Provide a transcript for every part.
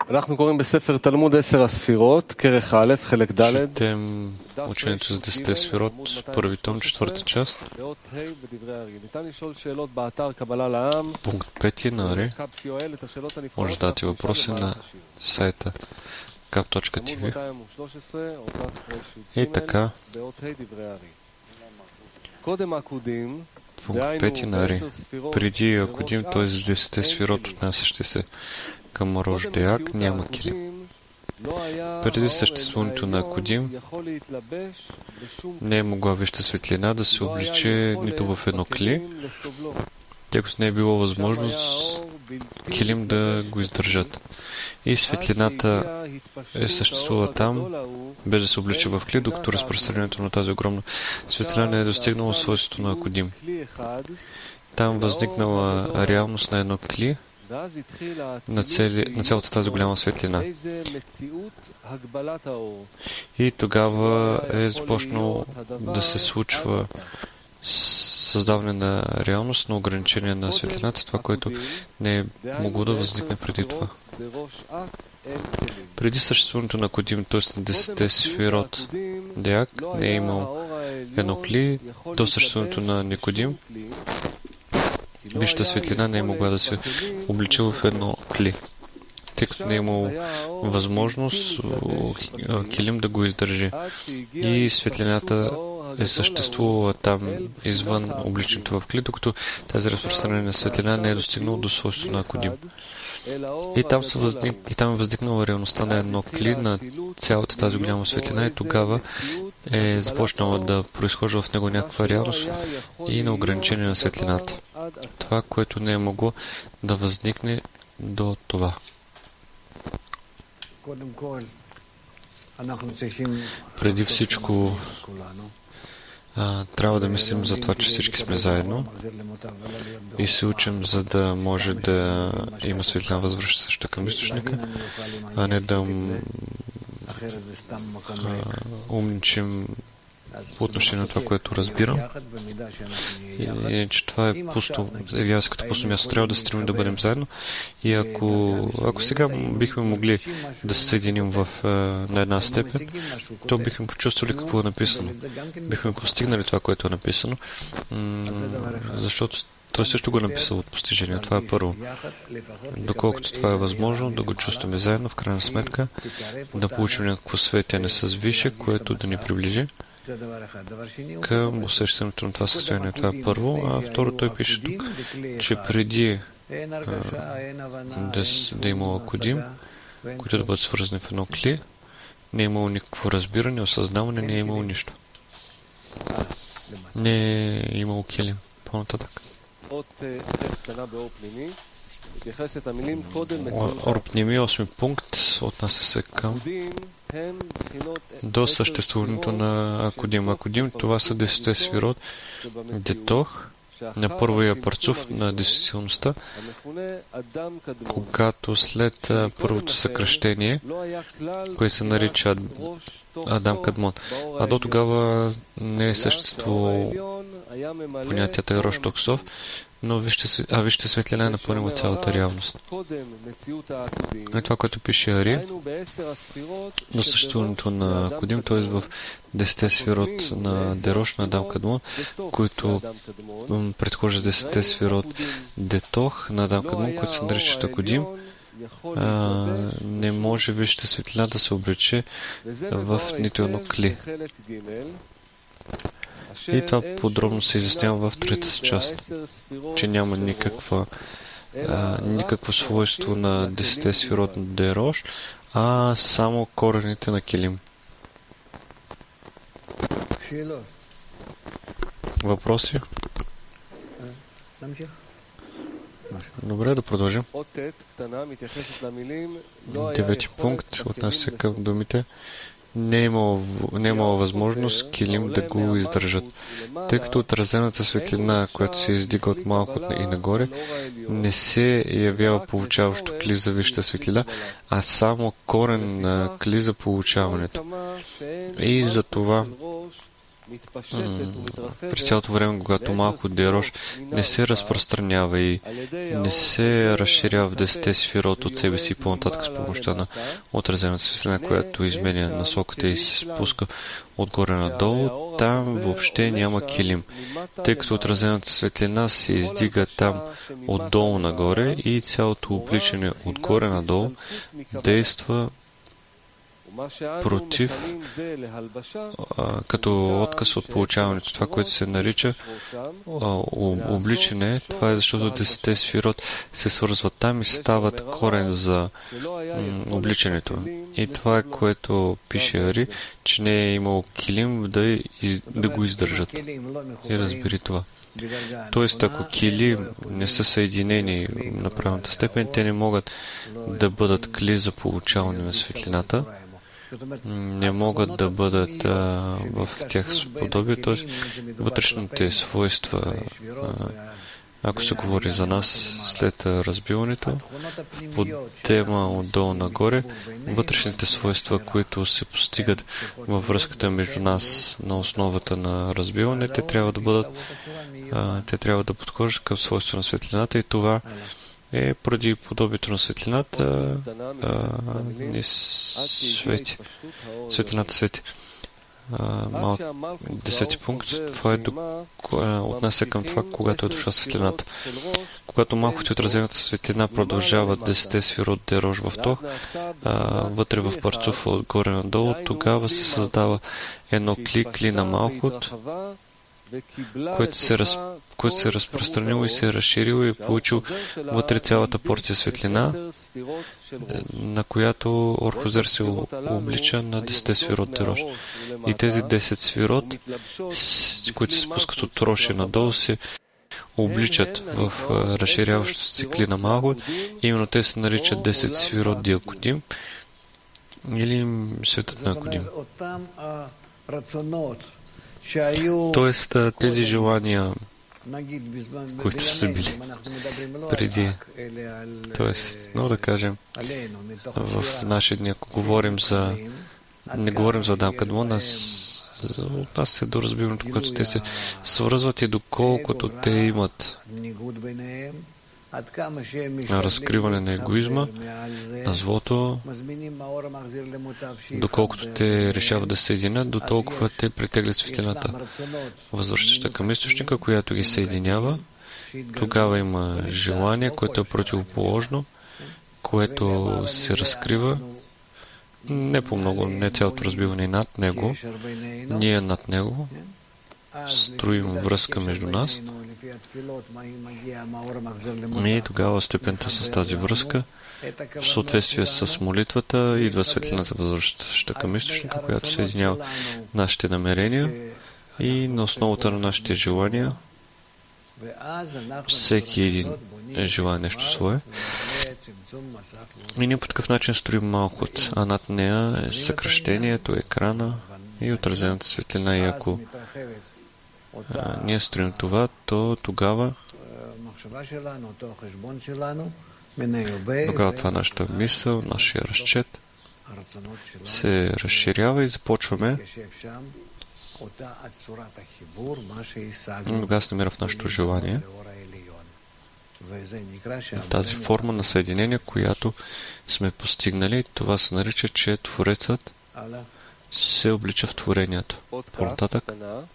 אנחנו קוראים בספר תלמוד 10 הספירות, כרך א', חלק ד', Четем учението за 10 сферот, първи том, четвърта част. באות ה' בדברי הארי. ניתן לשאול שאלות באתר קבלה לעם. Пункт 5 на Ари. קאפ COL, את השאלות הנפלאות. Може да дати въпроси на сайта kap.tv. עמוד 213, עוטף רש"ג, И така, באות ה' דברי הארי. קודם עקודים, пункт 5 на Ари. Преди Акудим, т.е. 10 сферот, отнасящи се към Рош Деак, няма килим. Преди съществуването на Акудим не е могла веща светлина да се обличе нито в едно кли, тъй като не е било възможност килим да го издържат. И светлината съществува там, без да се облича в кли, докато разпространението на тази огромна светлина не е достигнало свойството на Акудим. Там възникнала реалност на едно кли, на цялата тази голяма светлина. И тогава е започнало да се случва създаване на реалност, на ограничение на светлината, това, което не е могло да възникне преди това. Преди съществуването на Акудим, т.е. на 10 сферот Деак, не е имал едно кли. До съществуването на Никодим, висшата светлина не е могла да се обличи в едно кли, тъй като не е имало възможност килим да го издържи. И светлината е съществувала там извън обличането в кли, докато тази разпространена светлина не е достигнала до свойството на Акудим. И там е възникнала реалността на едно кли, на цялата тази голяма светлина, и тогава е започнала да произхожда в него някаква реалност и на ограничение на светлината. Това, което не е могло да възникне до това. Преди всичко трябва да мислим за това, че всички сме заедно и се учим, за да може да има светлина възвръщаща към източника, а не да умничим по отношение на това, което разбирам. И че това е пусто, явява се като пусто място. Трябва да стремим да бъдем заедно. И ако сега бихме могли да се съединим на една степен, то бихме почувствали какво е написано. Бихме постигнали това, което е написано, защото той също го е написал от постижение. Това е първо. Доколкото това е възможно, да го чувстваме заедно, в крайна сметка, да получим някакво светене с више, което да ни приближи към усещането на това състояние. Това е първо. А второ, той пише тук, че преди да има Акудим, които да бъдат свързани в едно кли, не е имало никакво разбиране, осъзнаване, не е имало нищо. Не е имало килим. По-нататък. Орпними, 8 пункт, отнася се към до съществуването на Акудим. Акудим, това са 10 сферот, детох, на първия парцуф на действителността, когато след първото съкръщение, което се нарича Адам Кадмон, а до тогава не е съществувало понятията Рош Токсов, но вижте светлина е напълнила цялата реалност. И това, което пише Ари, до съществуването на Акудим, т.е. в 10 сферот на Дерош, на Адам Кадмон, които предхожда 10 сферот Детох на Адам Кадмон, които се наричат Акудим, не може вижте светлина да се облече в нито едно кли. И това подробно се изяснява в трета част, че няма никакво свойство на 10 сферот на Дерош, а само корените на килим. Въпроси? Добре, да продължим. Девети пункт отнася се към думите. Не е имало възможност килим да го издържат, тъй като отразената светлина, която се издига от малко и нагоре, не се явява получаващо кли за висшата светлина, а само корен на кли за получаването. И за това през цялото време, когато Малхут Дерош не се разпространява и не се разширява в 10 сферот от себе си по-нататък с помощта на отразената светлина, която изменя насоката и се спуска отгоре надолу, там въобще няма килим, тъй като отразената светлина се издига там отдолу нагоре и цялото обличане отгоре надолу действа против, като отказ от получаването. Това, което се нарича обличане, това е защото 10 сферот се свързват там и стават корен за обличането. И това е, което пише Ари, че не е имало килим да го издържат. И разбери това. Тоест, ако кили не са съединени на правилната степен, те не могат да бъдат кли за получаване на светлината, не могат да бъдат в тях подобие, т.е. вътрешните свойства, ако се говори за нас след разбиването, под тема отдолу нагоре, вътрешните свойства, които се постигат във връзката между нас на основата на разбиване, те трябва да подхождат към свойство на светлината и това е поради подобието на светлината ни свети. Светлината свети. 10 пункт. Това отнася към това, когато е дошла светлината. Когато Малхут и отразената светлина продължават 10 сферот Дерош в Тох, вътре в Парцуфа отгоре надолу, тогава се създава едно кли на Малхут, което се разпространило и се разширило и получил вътре цялата порция светлина, на която Орхозер се облича на 10 сферот Дерош. И тези 10 сферот, които се спускат от Роши надолу, се обличат в разширяващото се кли на Малхут. Именно те се наричат 10 сферот Диакодим или светът на Акодим. Тоест, тези желания, които са били преди, тоест, но да кажем, в наши дни, ако не говорим за Адам Кадмон, от нас е до разбиването, когато те се свързват и доколкото те имат разкриване на егоизма, на злото, доколкото те решават да се съединят, до толкова те притеглят светлината, възвръщаща към източника, която ги съединява. Тогава има желание, което е противоположно, което се разкрива, не по много, не цялото разбиване над него, ние над него, строим връзка между нас и тогава степента с тази връзка, в съответствие с молитвата, идва светлината, възвръщаща към източника, която съединява нашите намерения и на основата на нашите желания всеки един желая нещо свое. И ние по такъв начин строим Малхут, а над нея е съкръщението, екрана и отразената светлина. И ако ние строим това, то тогава това нашата мисъл, нашия разчет се разширява и започваме. Тогава се намира в нашето желание тази форма на съединение, която сме постигнали. Това се нарича, че Творецът се облича в творението. По-нататък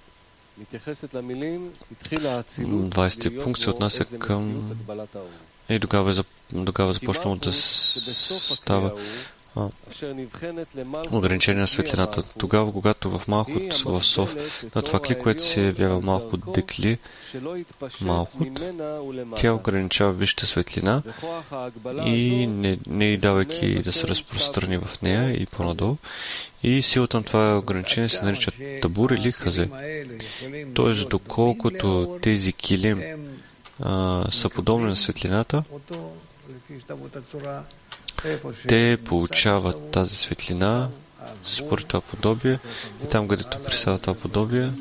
20 пункт се отнася към и тогава започнало да става ограничение на светлината. Тогава, когато в Малхут, в Сов, на това кли, което се явява Малхут Декли, Малхут, тя ограничава висшата светлина и не давайки да се разпространи в нея и по-надолу. И силата на това ограничение се нарича табур или хазе. Тоест, доколкото тези килим са подобни на светлината, те получават тази светлина според това подобие и там, където присъства това подобие,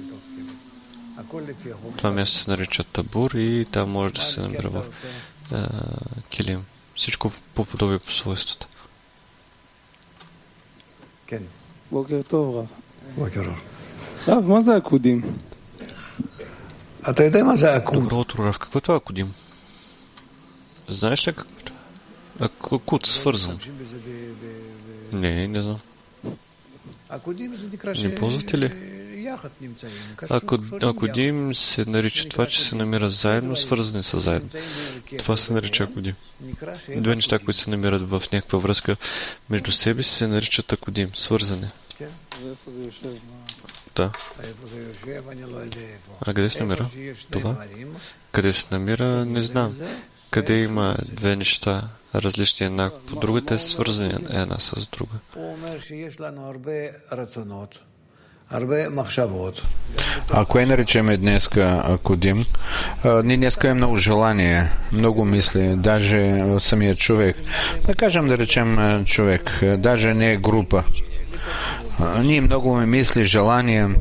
това място се нарича табур и там може да се намира в килим. Всичко по подобие по свойствата. Бокер тов, Рав. מה זה עקודים? Добро утро, Рав. Какво е това акудим? Знаеш ли какво е? Акуд, свързан. Не знам. Не ползвате ли? Акудим се нарича това, че се намират заедно, свързани са заедно. Това се нарича акудим. Две неща, които се намират в някаква връзка между себе си, се наричат акудим, свързани. Да. А къде се намира това? Къде се намира, не знам. Къде има две неща различни една по друга, те са свързани една с друга. А кое наричаме днеска акудим? Ние днеска имаме много желание, много мисли, даже самия човек. Да кажем, да речем човек, даже не е група. Ние много мисли, желания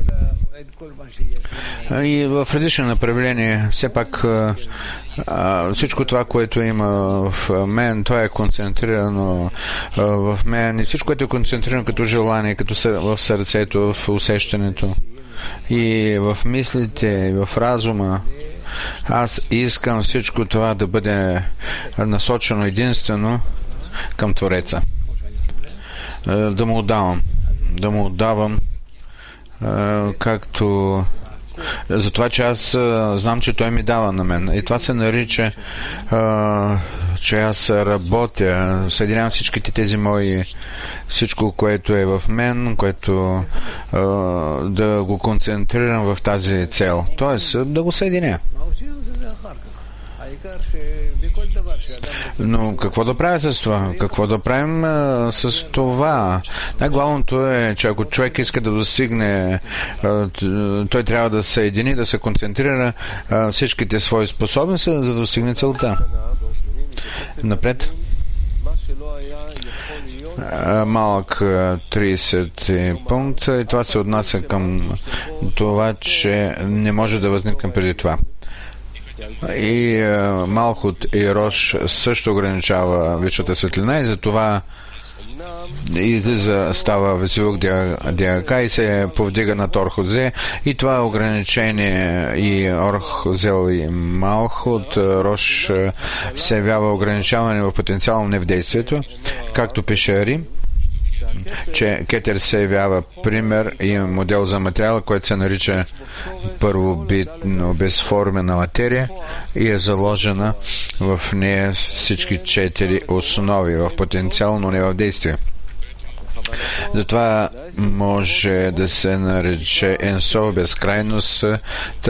и в различни направления. Все пак всичко това, което има в мен, това е концентрирано в мен. И всичко, което е концентрирано като желание, като в сърцето, в усещането и в мислите, и в разума. Аз искам всичко това да бъде насочено единствено към Твореца. Да му отдавам, както за това, че аз знам, че той ми дава на мен. И това се нарича, че аз работя, съединявам всичките тези мои, всичко, което е в мен, което да го концентрирам в тази цел. Тоест, да го съединя. Но какво да правя с това? Какво да правим с това? Най-главното е, че ако човек иска да достигне, той трябва да се съедини, да се концентрира всичките свои способности, за да достигне целта. Напред. Малък 30 пункт и това се отнася към това, че не може да възникне преди това. И Малхут и Рош също ограничава вечната светлина и затова излиза, става Весилук Диака и се повдига над Орхузе и това ограничение и Орхузел и Малхут Рош се явява ограничаване в потенциално не в действието, както пише Рим, че Кетер се явява пример и модел за материал, който се нарича първобитно безформена материя и е заложена в нея всички 4 основи в потенциал, но не в действие. Затова може да се нарече Енсо, безкрайността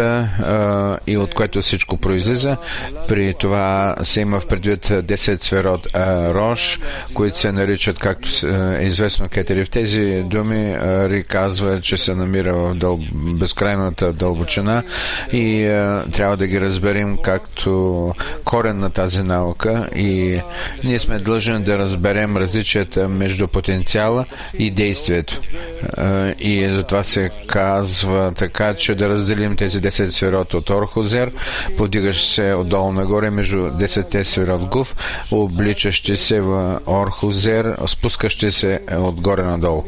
и от което всичко произлиза. При това се има в предвид 10 сферот Рош, които се наричат, както е известно, кетери. В тези думи Ри казва, че се намира в безкрайната дълбочина и трябва да ги разберем както корен на тази наука и ние сме длъжни да разберем различията между потенциала и действието. И затова се казва така, че да разделим тези 10 сферот от Орхузер, повдигаш се отдолу нагоре между 10 сферот Гуф, обличащи се в Орхузер, спускащи се отгоре надолу.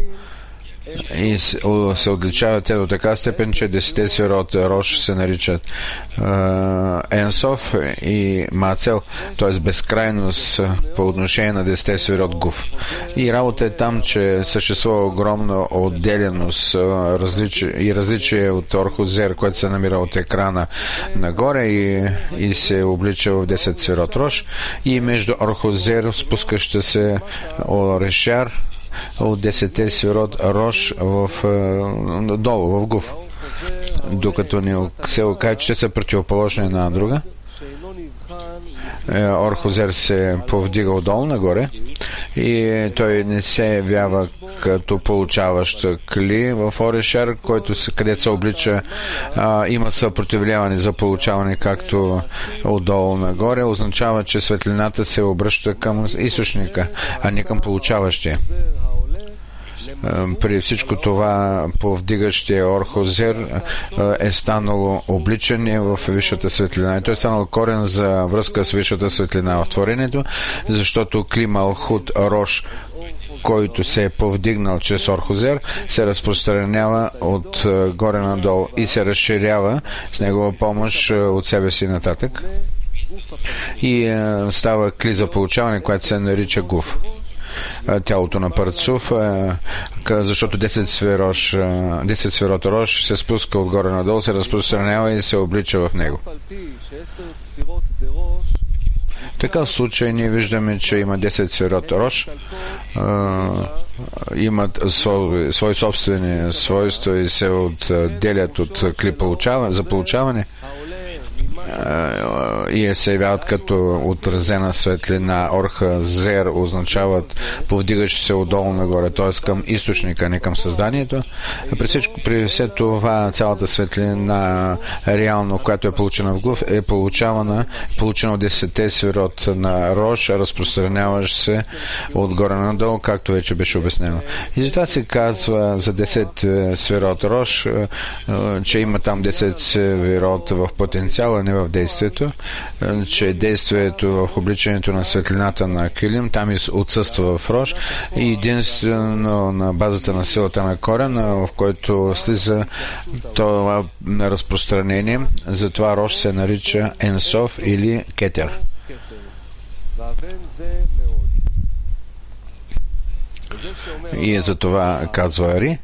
И се отличават те до така степен, че 10 сферот Рош се наричат Енсоф и Мацел, т.е. безкрайност по отношение на 10 сферот Гуф. И работа е там, че съществува огромна отделеност и различие от Орхузер, което се намира от екрана нагоре и се облича в 10 сферот Рош и между Орхузер спускаща се Орешар от 10 сферот Рош долу, в Гуф. Докато не се окаже, че са противоположни една друга. Орхузер се повдига отдолу нагоре и той не се явява като получаващ кли в Орешар, където се облича, има съпротивляване за получаване както отдолу нагоре, означава, че светлината се обръща към източника, а не към получаващия. При всичко това повдигащия Орхозер е станало обличане в висшата светлина. И той е станал корен за връзка с висшата светлина в творението, защото Кли Малхут Рош, който се е повдигнал чрез Орхозер, се разпространява от горе надолу и се разширява с негова помощ от себе си нататък. И става кли за получаване, която се нарича Гуф. Тялото на Парцуф, защото 10 сферот Рош се спуска отгоре надолу, се разпространява и се облича в него. В такъв случай ние виждаме, че има 10 сферот Рош, имат свои собствени свойства и се отделят от кли за получаване и се явяват като отразена светлина. Орхозер означават повдигащи се отдолу нагоре, т.е. към източника, не към създанието. При все това цялата светлина реално, която е получена в Гуф, е получена от 10 сферот на Рош, разпространяващ се отгоре надолу, както вече беше обяснено. И затова се казва за 10 сферот Рош, че има там 10 сферот в потенциала, не в действието, че действието в обличането на светлината на Килим там отсъства в Рош и единствено на базата на силата на корен, в който слиза това разпространение. Затова Рош се нарича Енсов или Кетер. И за това казва Ари.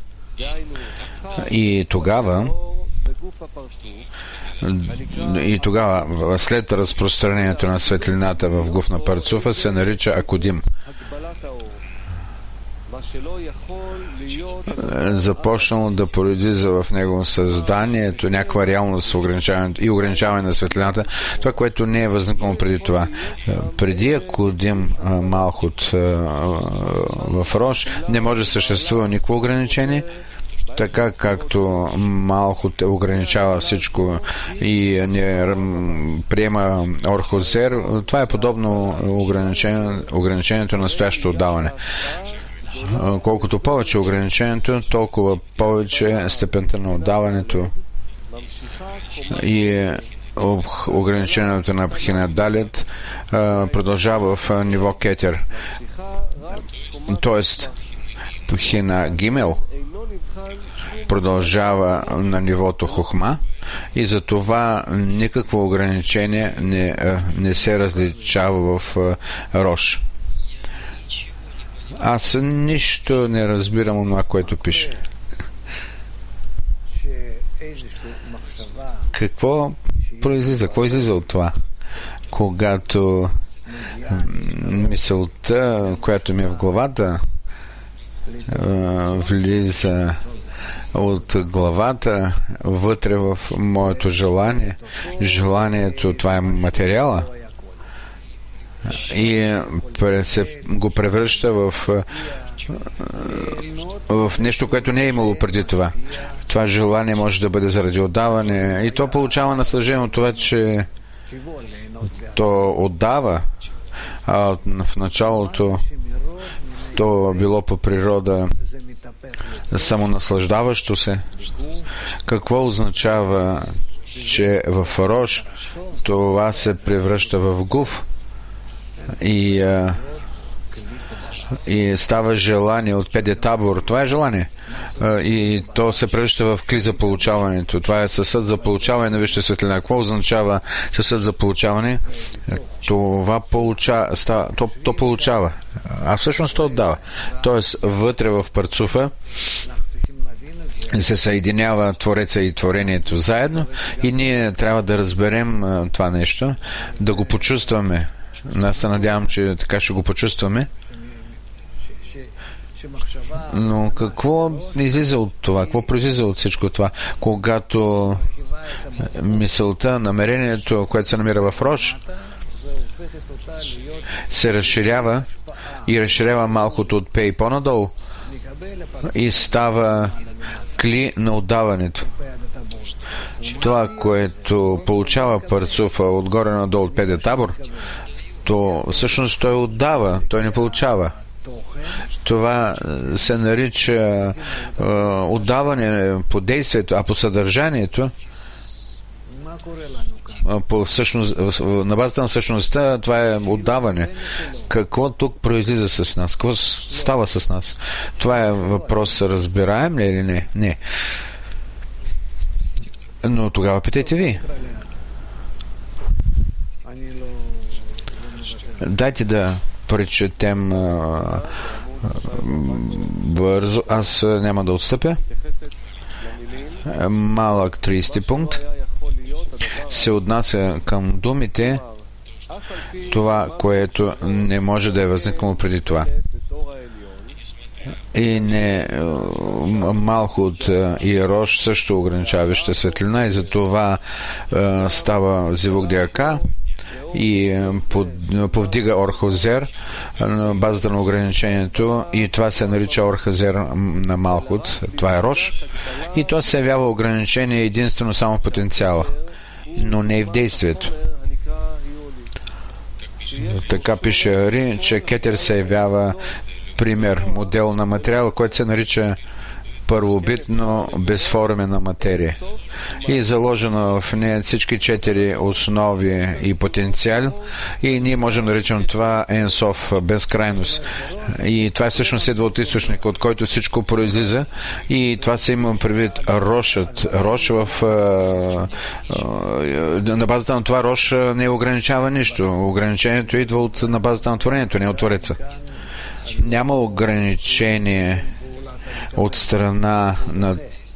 И тогава след разпространението на светлината в Гуф на Парцуфа се нарича Акудим. Започнало да произлиза в него създанието, някаква реалност и ограничаване на светлината, това, което не е възникнало преди това. Преди Акудим Малхут в Рош не може да съществува никакво ограничение, така както Малхут ограничава всичко и не приема Орхозер. Това е подобно ограничението на настоящото отдаване. Колкото повече ограничението, толкова повече степента на отдаването и ограничението на Пхинадалет продължава в ниво Кетер. Тоест Пхина Гимел продължава на нивото Хохма и за това никакво ограничение не се различава в Рош. Аз нищо не разбирам от това, което пише. Какво произлиза? Какво излиза от това? Когато мисълта, която ми е в главата, влиза от главата вътре в моето желание. Желанието, това е материала, и се го превръща в нещо, което не е имало преди това. Това желание може да бъде заради отдаване и то получава наслаждение от това, че то отдава, а в началото то било по природа самонаслаждаващо се. Какво означава, че в Рош това се превръща в Гуф и става желание от Педе Табор. Това е желание. И то се превръща в кли за получаването. Това е съсъд за получаване на висша светлина. Какво означава съсъд за получаване? Това то получава. А всъщност то отдава. Тоест, вътре в Парцуфа се съединява Твореца и Творението заедно и ние трябва да разберем това нещо, да го почувстваме. Аз се надявам, че така ще го почувстваме. Но какво излиза от това? Какво произлиза от всичко това? Когато мисълта, намерението, което се намира в Рош, се разширява и разширява малкото от Пей по-надолу и става кли на отдаването. Това, което получава Парцуфа отгоре надолу от Педе Табор, то всъщност той отдава, той не получава. Това се нарича отдаване по действието, а по съдържанието, на базата на същността, това е отдаване. Какво тук произлиза с нас? Какво става с нас? Това е въпрос, разбираем ли или не? Не. Но тогава питайте ви. Дайте да прочетем бързо. Аз няма да отстъпя. Малък 30 пункт се отнася към думите, това, което не може да е възникнало преди това. И не Малхут и Рош също ограничаваща светлина, и за това става Зивук Диака и повдига Орхозер на базата на ограничението, и това се нарича Орхозер на Малхут, това е Рош, и това се явява ограничение единствено само в потенциала, но не и в действието. Така пише Ари, че Кетер се явява пример, модел на материал, който се нарича първобитно безформена материя. И заложено в нея всички 4 основи и потенциал, и ние можем да наричам това Енсов, безкрайност. И това всъщност идва от източник, от който всичко произлиза, и това се има предвид Рошът. Рош на базата на това Рош не ограничава нищо. Ограничението идва на базата на творението, не от Твореца. Няма ограничение от страна на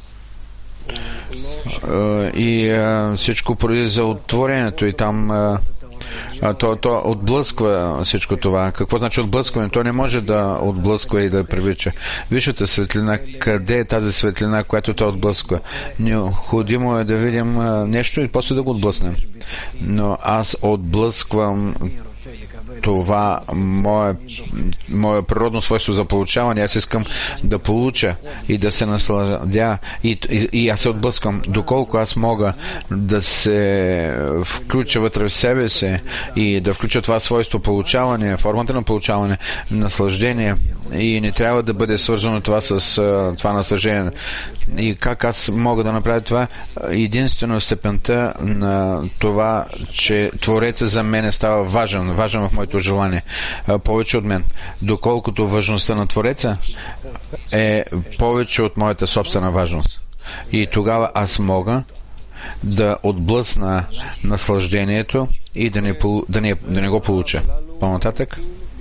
и всичко произлиза от творението, и там то отблъсква всичко това. Какво значи отблъскване? То не може да отблъсква и да привлича. Висшата светлина, къде е тази светлина, която то отблъсква? Необходимо е да видим нещо и после да го отблъснем. Но аз отблъсквам това мое природно свойство за получаване. Аз искам да получа и да се насладя, и аз се отблъскам. Доколко аз мога да се включа вътре в себе си и да включа това свойство получаване, формата на получаване, наслаждение, и не трябва да бъде свързано това с това наслаждение. И как аз мога да направя това? Единствено степента на това, че Творецът за мен става важен в моето желание, повече от мен. Доколкото важността на Твореца е повече от моята собствена важност. И тогава аз мога да отблъсна наслаждението и да не го получа. По-нататък.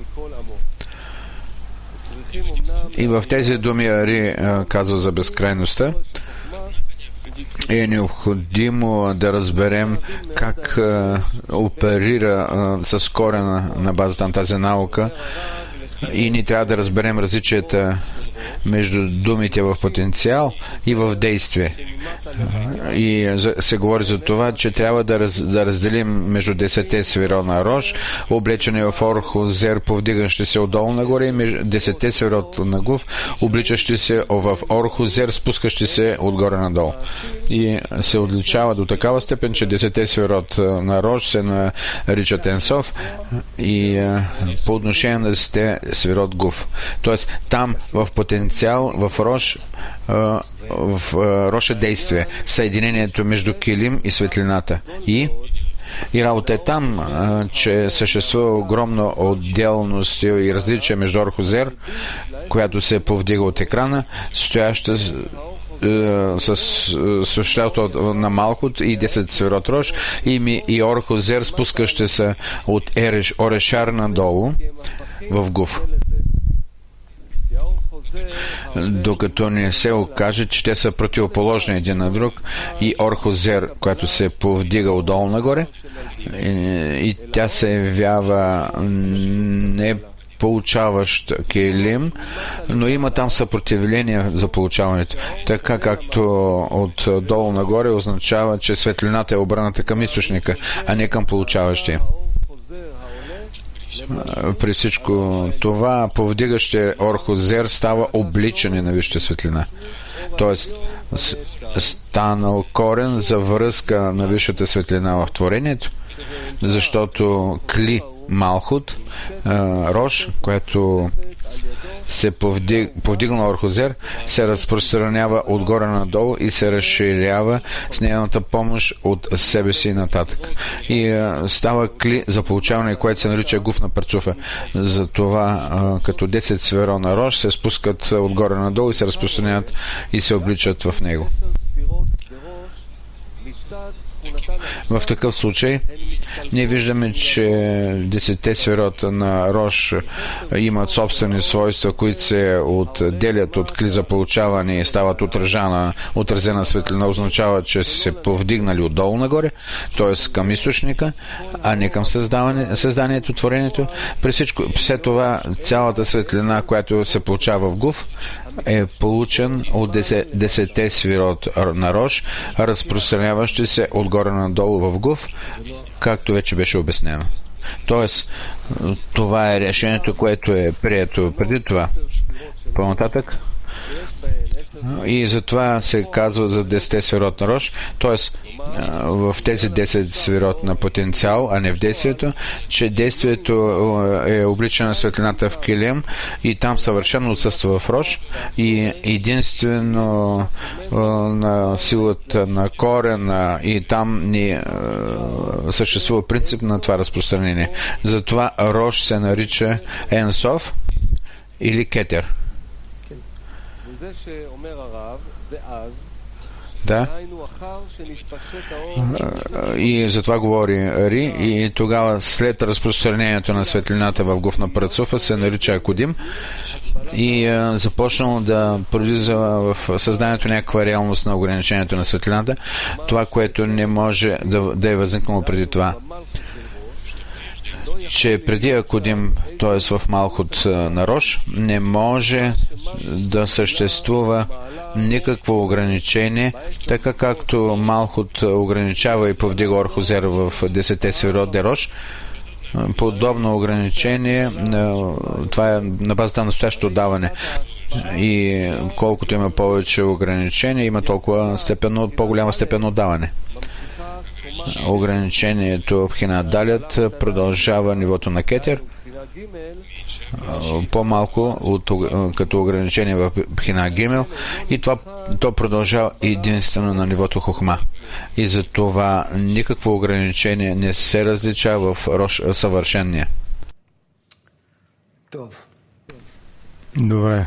И в тези думи Ари казва за безкрайността. Е необходимо да разберем как оперира с корена на базата на тази наука, и ние трябва да разберем различията между думите в потенциал и в действие. И се говори за това, че трябва да разделим между 10 сферот на Рош, облечени в Орхозер, повдигащи се отдолу нагоре, и между 10 сферот на Гуф, обличащи се в Орхозер, спускащи се отгоре надолу. И се отличава до такава степен, че 10 сферот на Рош се наричат Енсов, и по отношение на 10 сферот Гуф. Тоест, там в потенциал, в Рош, Рош е действие, съединението между килим и светлината. И работа е там, че съществува огромна отделност и различие между Орхозер, която се повдига от екрана, стояща с съществото на Малхут и 10 сферот Рош, и Орхозер, спускащи се от Орешар надолу в Гуф. Докато не се окаже, че те са противоположни един на друг, и Орхозер, която се повдига отдолу нагоре, и тя се явява не получаващ келим, но има там съпротивление за получаването. Така както от долу нагоре означава, че светлината е обърната към източника, а не към получаващия. При всичко това, повдигащия Орхозер става обличане на висшата светлина. Тоест, станал корен за връзка на висшата светлина в творението, защото Кли Малхут, Рош, което се повдигнал върху Зер, се разпространява отгоре надолу и се разширява с нейната помощ от себе си нататък. И става кли за получаване, което се нарича гуф на парцуфа. Затова като 10 сферо на Рош се спускат отгоре надолу и се разпространяват и се обличат в него. В такъв случай ние виждаме, че 10 сферот на Рош имат собствени свойства, които се отделят от кли за получаване и стават отразена светлина, означава, че се повдигнали отдолу нагоре, т.е. към източника, а не към създанието, творението. При всичко, след това цялата светлина, която се получава в гуф, е получен от 10 сферот на Рош, разпространяващи се отгоре надолу в гуф, както вече беше обяснено. Тоест, това е решението, което е прието преди това. По-нататък. И затова се казва за 10 сферот на Рош, т.е. в тези 10 сферот на потенциал, а не в действието, че действието е обличане на светлината в килим и там съвършено отсъства в Рош и единствено на силата на корена и там ни съществува принцип на това разпространение. Затова Рош се нарича Енсов или Кетер. Да. И затова говори Ри, и тогава след разпространението на светлината в гуф на парцуфа се нарича Акудим и започнало да пролиза в създанието някаква реалност на ограничението на светлината, това, което не може да е възникнало преди това. Че преди Акудим, т.е. в Малхут на Рош, не може да съществува никакво ограничение, така както Малхут ограничава и повдига Орхозер в 10 сферот де Рош. Подобно ограничение, това е на базата на настоящото отдаване. И колкото има повече ограничения, има толкова по-голяма степен отдаване. Ограничението в Хина Далят продължава нивото на Кетер, по-малко като ограничение в Хина Гимел, и то продължава единствено на нивото Хохма. И за това никакво ограничение не се различава в Рош съвършения. Добре.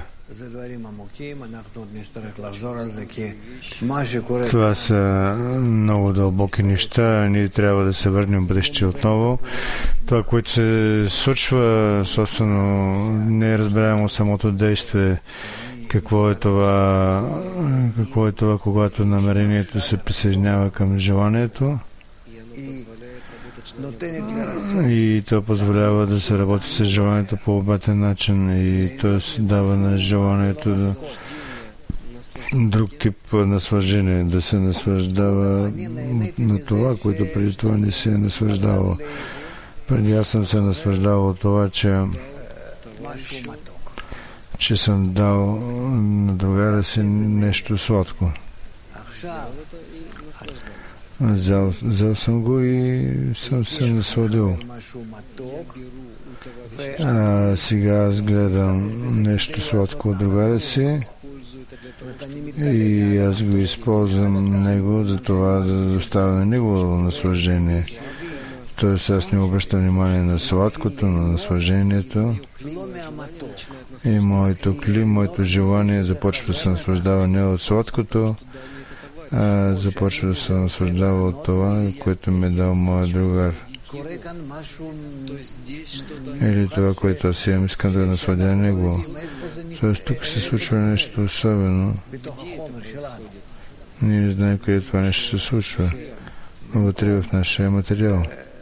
Това са много дълбоки неща. Ние трябва да се върнем в бъдеще отново. Това, което се случва, собствено, не е разбираемо самото действие. Какво е това, когато намерението се присъединява към желанието? И то позволява да се работи с желанието по обратен начин и то дава на желанието друг тип наслаждение, да се наслаждава на това, което преди това не се е наслаждавал. Преди аз съм се наслаждавал това, че съм дал на другара си нещо сладко. Взел съм го и съм се насладил. Сега аз гледам нещо сладко от другара си и аз го използвам него за това да доставя на него наслаждение. Тоест аз не обръщам внимание на сладкото, на наслаждението. И моето желание започва да се наслаждава не от сладкото, започва да се наслаждава от това, което ми е дал моят другар. Или това, което аз имам, искам да насладя него. Тоест тук се случва нещо особено. Ние не знаем къде това нещо се случва. Вътре в нашия материал.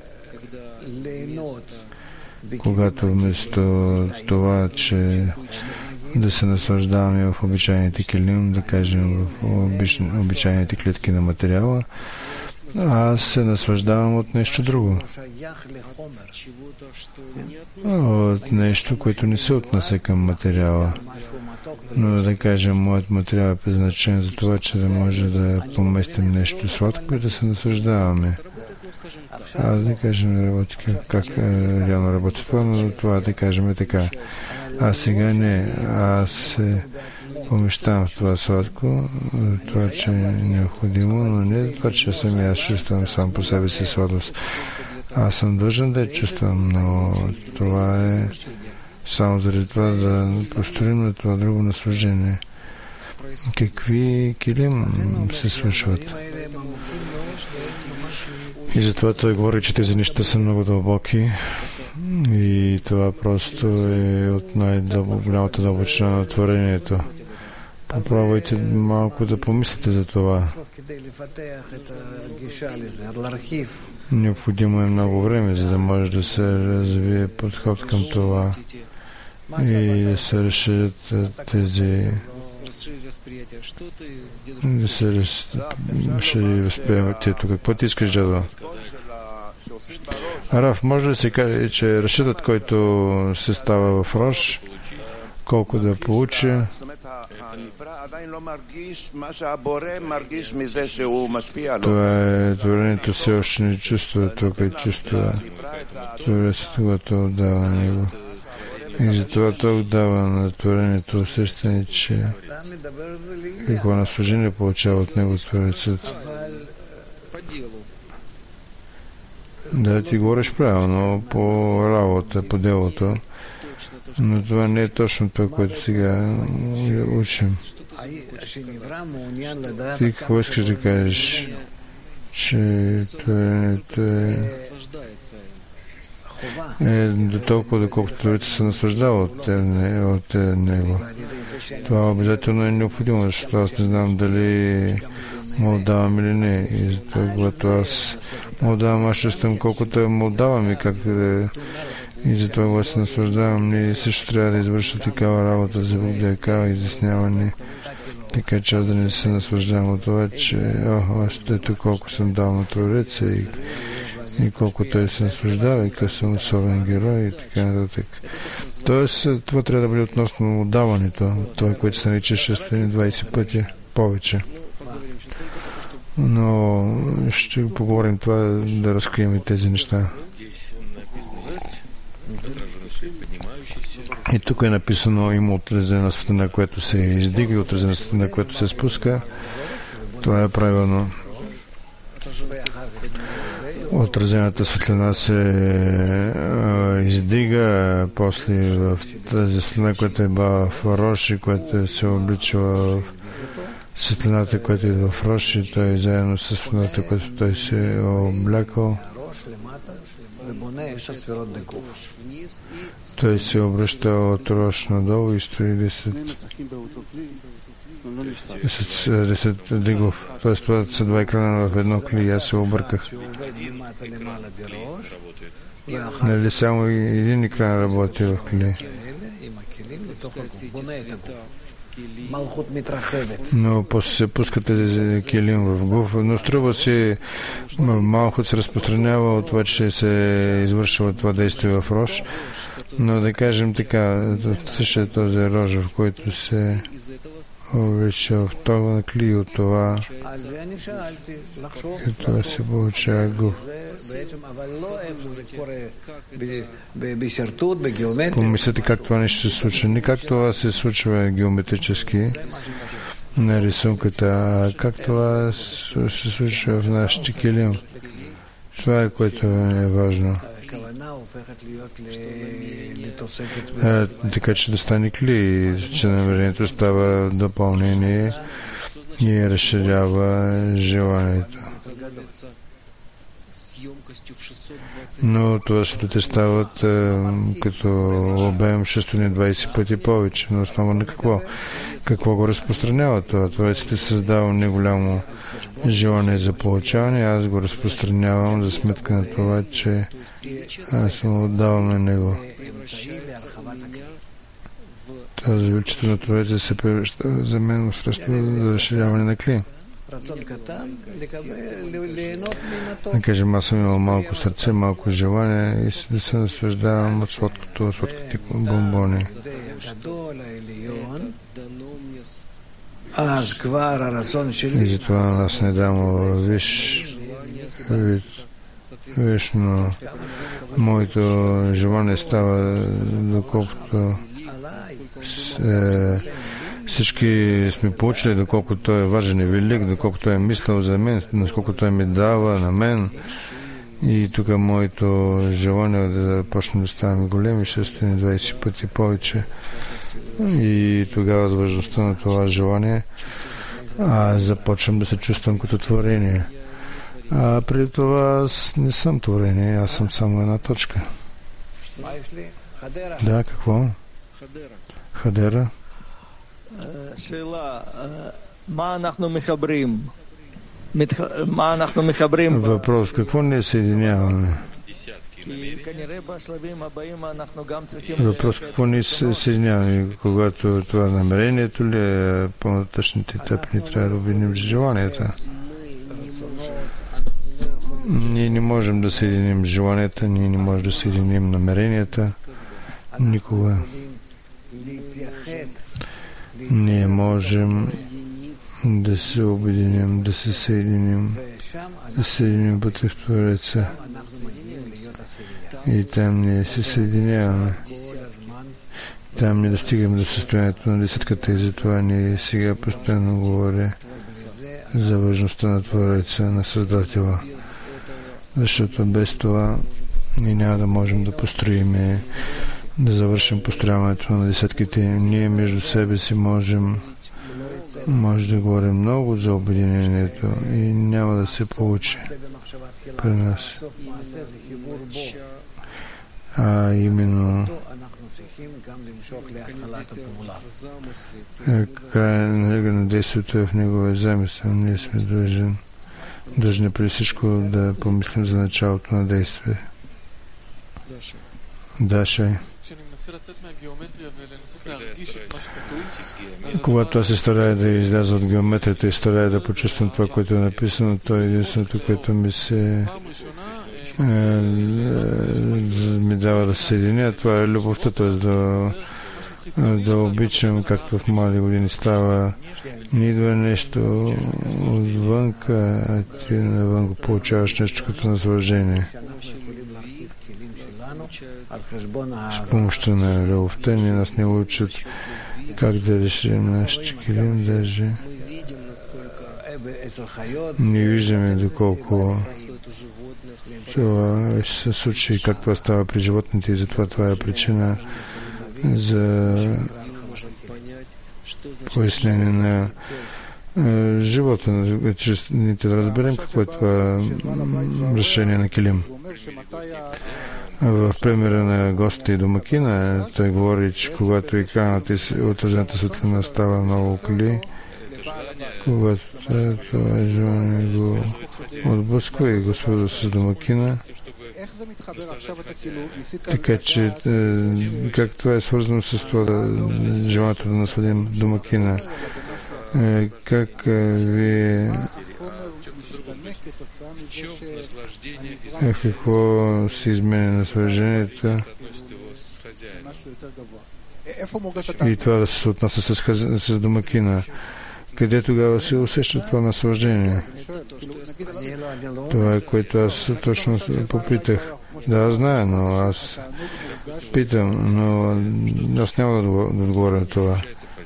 Когато вместо това, че да се наслаждаваме в обичайните килим, да кажем в обичайните клетки на материала, аз се наслаждавам от нещо друго. От нещо, което не се отнася към материала. Но да кажем, моят материал е предназначен за това, че да може да поместим нещо сладко и да се наслаждаваме. Да кажем, работи как реално работи това, но това да кажем е така. А сега не. Аз се помещавам в това сладко, това, че е необходимо, но не това, че самия аз чувствам сам по себе си сладост. Аз съм длъжен да я чувствам, но това е само заради това да построим на това друго наслаждение. Какви килим се случват? И затова той говори, че тези неща са много дълбоки и това просто е от най-голямата дълбочина на творението. Попробвайте малко да помислите за това. Необходимо е много време, за да може да се развие подход към това и да се решат тези, да се възприемат ето. Какво ти искаш, дядо? Раф, може да се каже, че разчетът, който се става в Рош, колко да получи, това е творението все още не чувства, тук е чувства творението, което отдава на него. И затова той отдава на творението усещане, че какво наслаждение получава от него творецът. Да, ти говориш правилно по работа, по делото, но това не е точно това, което сега учим. Ти какво искаш да кажеш? Че творението е до толкова, доколкото творецът се наслаждава от него. Това обязателно е необходимо, защото аз не знам дали му отдавам или не. И затова, когато аз му отдавам, аз чувствам колкото му отдавам и как да... И затова, когато се наслаждавам, ние също трябва да извършва такава работа за такава изясняване. Така че аз да не се наслаждавам от това, че аз ето колко съм дал на Твореца и колко той се наслаждава и той съм особен герой и така нататък. Тоест, това трябва да бъде относно отдаването, това, което се нарича 620 пъти повече. Но ще поговорим това, да разкрием и тези неща. И тук е написано, има отразена светлина, която се издига и отразена светлина, която се спуска. Това е правилно. Отразената светлина се издига, после в тази светлина, която е била в Роши, която се обличала в светлината, която е в Роши, той заедно с светлината, която той се е облякал. Той се обръща от Рош надолу и стои 10 дигов. Т.е. това са два екрана в едно кли. Аз се обърках. Нали само един екран работи в кли. Но после се пускат тези килим в гуф, но струва си Малхут се разпространява от това, че се извършва това действие в Рош, но да кажем така, същия този Рош, в който се облича в това на кли от това, и това се получава гуф. Помислете как това нещо се случва. Не как това се случва геометрически на рисунката, а как това се случва в нашите килим. Това е, което е важно. Така че да стане кли, че намерението става допълнение и разширява желанието. Но това ще стават като обем 620 пъти повече. На основа на какво? Какво го разпространява това? Творецът е създал неголямо желание за получаване, аз го разпространявам за сметка на това, че аз съм отдавам на него. Тази величието на Твореца се превръща за мен в средство за разширяване на кли. Да кажем, аз съм имал малко сърце, малко желание и да се наслаждавам от сладките бомбони. И затова аз не дам вечно моето желание става доколкото всички сме получили, доколко той е важен и велик, доколко той е мислил за мен, насколко той ми дава на мен. И тук моето желание да почнем да ставаме големи, 620 пъти повече. И тогава с важността на това желание започвам да се чувствам като творение. А преди това аз не съм творение, аз съм само една точка. Да, какво? Хадера. Въпрос, какво не съединяваме? Въпрос, какво ни съединяваме, когато това намерението ли е по-нататъчните етапи, ни трябва да обединим желанията. Ние не можем да съединим желанията, ние не можем да съединим намеренията никога. Ние можем да се обединим, да се съединим вътре в Твореца. И там ние се съединяваме. Там ние достигаме до състоянието на десетката и затова ние сега постоянно говоря за важността на Твореца, на Създателя. Защото без това ние няма да можем да построим, да завършим построяването на десетките. Ние между себе си може да говорим много за обединението и няма да се получи при нас. А именно край на действието е в неговия замисъл. Ние сме длъжни преди всичко да помислим за началото на действие. Даша. Когато аз се старая да изляза от геометрията и старая да почувствам това, което е написано, то е единственото, което ми дава да се съединя. Това е любовта, т.е. да обичам, както в млади години става. Не идва нещо отвънка, а ти навън го получаваш нещо като наслаждение. С помощта на любовта ни нас не учат как да решим нашите килим, даже не виждаме доколко това ще се случи, как това става при животните и затова това е причина за пояснение на живота. Ние да разберем какво е това решение на килим. В примера на гостите и домакина, той говори, че когато екранът и отражената светлина става много кли, когато това желание го отблъсква и го свързва с домакина. Така че, как това е свързано с това желанието да насладим домакина? Как вие какво се изменя наслаждението и това да се отнася с домакина? Къде тогава се усеща това наслаждение? Това е, което аз точно попитах. Да, знае, но аз питам, но аз няма да отговоря на това.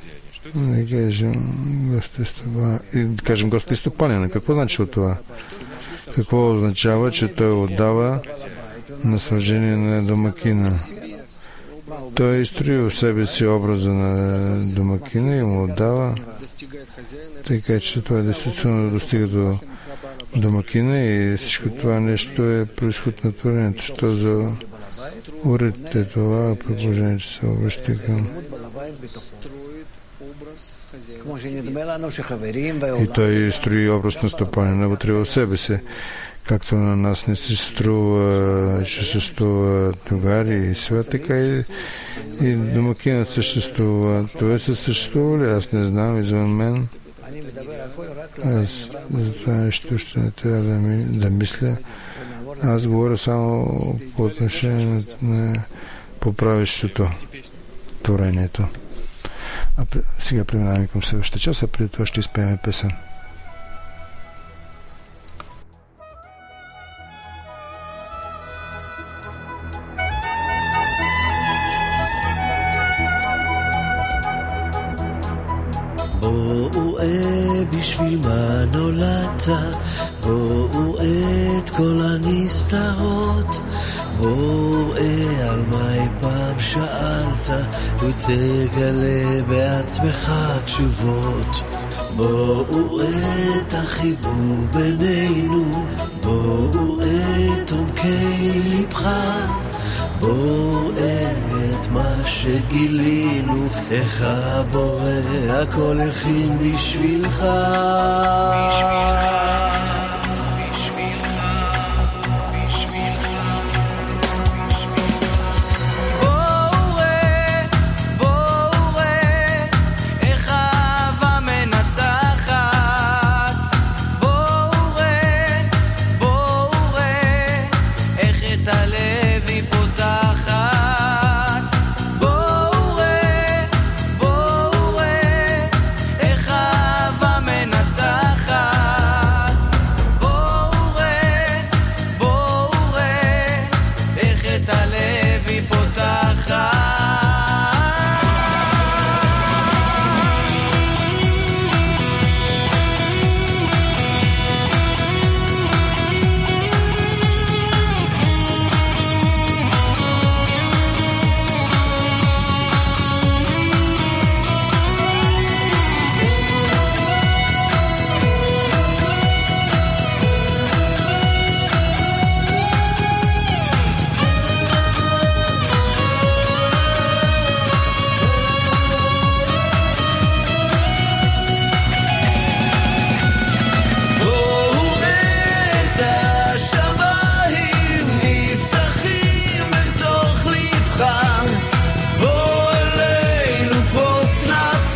Да кажем Господи стопанина. Какво значи от това? Какво означава, че той отдава наслаждение на домакина? Той е изстроил в себе си образа на домакина и му отдава, така че това действително достига до домакина и всичко това нещо е произход на творението. Що за уред е това, предположение, че се обръща към. И той строи образ на стопанина вътре в себе си. Както на нас не се струва, че съществува тогари и свят, така и домакинът съществува. Това се съществува ли? Аз не знам, извън мен. Аз за това нещо ще не трябва да мисля. Аз говоря само по отношение на поправящото творението. А сега преминаваме към следващата част, а преди това ще изпеем песен. בואו בשביל מה נולדת, בואו את כל הנסתרות, בואו על מה פעם שאלת ותגלה בעצמך תשובות. בואו את החיבור בינינו, בואו את עומקי לבך, בואו את מה שגילינו, איך הבורא הכל הכין בשבילך.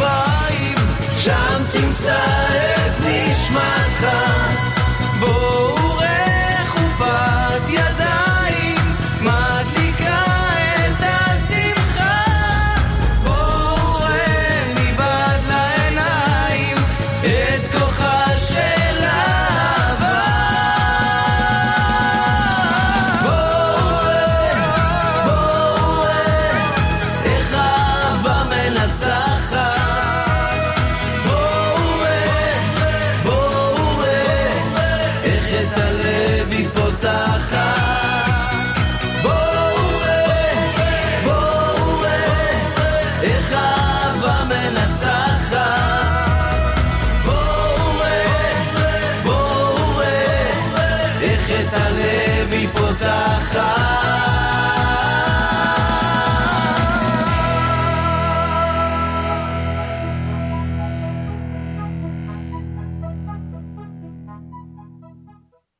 שם תמצא את נשמתך. בוא